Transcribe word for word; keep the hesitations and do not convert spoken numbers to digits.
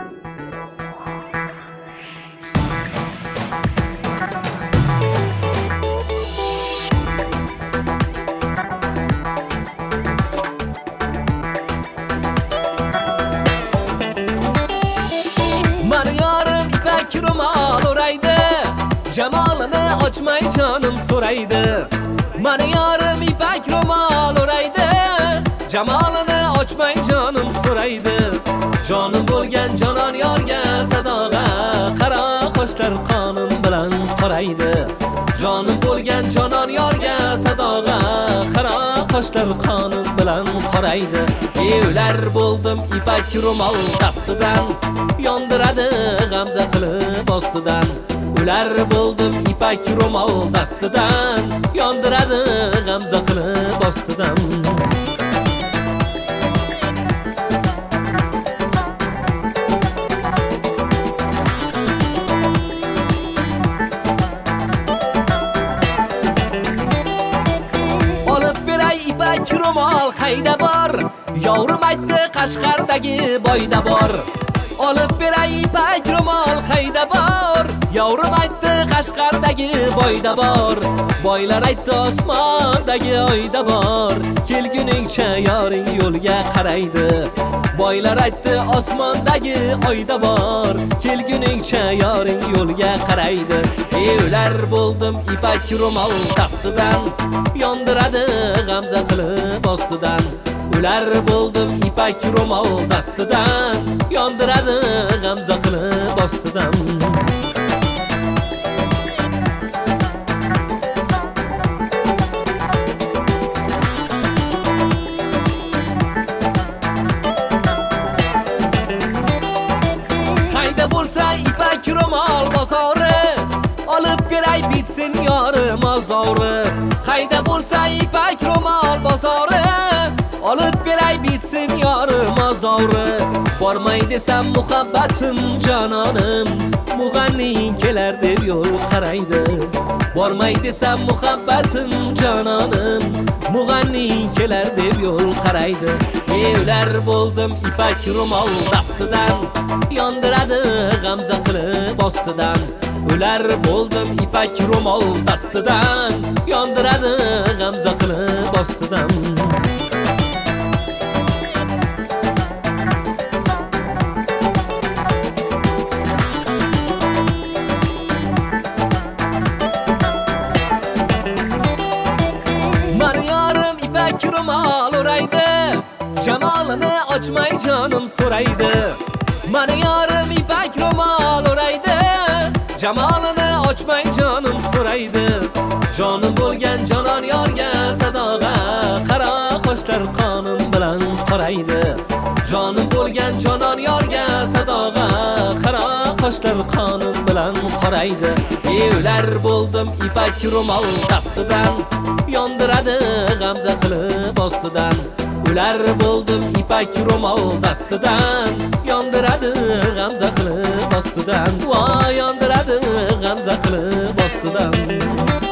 Jamolini ochmay jonim so'raydi. Mani yorim ipak ro'mol o'raydi. Jamolini ochmay jonim so'raydi. Jonim bo'lgan jonon yorga sadoga qaro qoshlar qonim bilan qoraydi. Jonim bo'lgan jonon yorga sadoga qaro qoshlar qonim bilan qoraydi. Evlar bo'ldim ipak ro'mol dastidan, yondiradi g'amza qilib ostidan. Ular bo'ldim ipak ro'mol dastidan, yondiradi g'amza qilib ostidan. Olib beray ipak ro'mol qayda bor? Yavrum aytdi Qashqardagi boyda bor. Olib beray ipak ro'mol qayda bor? Yavrum aytdi Qashqardagi boyda bor. Boylar aytdi osmondagi oyda bor. Kelguningcha yoring yo'lga qaraydi. Boylar aytdi osmondagi oyda bor. Kelguningcha yoring yo'lga qaraydi. Evlar bo'ldim ipak ro'mol dastidan, yondiradi g'amza qilib ostidan. Ular bo'ldim ipak ro'mol dastidan, yondiradi g'amza qilib ostidan. Qayda bo'lsa ipak ro'mol bozori, olib beray bitsin yorim ozori. Qayda bo'lsa ipak ro'mol bozori, olib beray bitsin yorim ozori. Bormay desam muhabbatim jononim, mug'anning kelar deb yo'l qaraydi. Bormay desam muhabbatim jononim, mug'anning kelar deb yo'l qaraydi. Evlar bo'ldim ipak ro'mol dastidan, yondiradi g'amza qilib ostidan. Ular bo'ldim ipak ro'mol dastidan, yondiradi g'amza qilib ostidan. Ro'mol o'raydi, jamolini ochmay jonim so'raydi. Mani yorim ipak ro'mol o'raydi, jamolini ochmay jonim so'raydi. Jonim bo'lgan jonon yorga sadoga qaro qoshlar qonim bilan qoraydi. Jonim bo'lgan jonon yorga sadoga qaro qoshlar qonim bilan qoraydi. Evlar bo'ldim ipak ro'mol dastidan, yondiradi g'amza qilib ostidan. Ular bo'ldim ipak ro'mol dastidan, yondiradi g'amza qilib ostidan. Voy yondiradi g'amza qilib ostidan.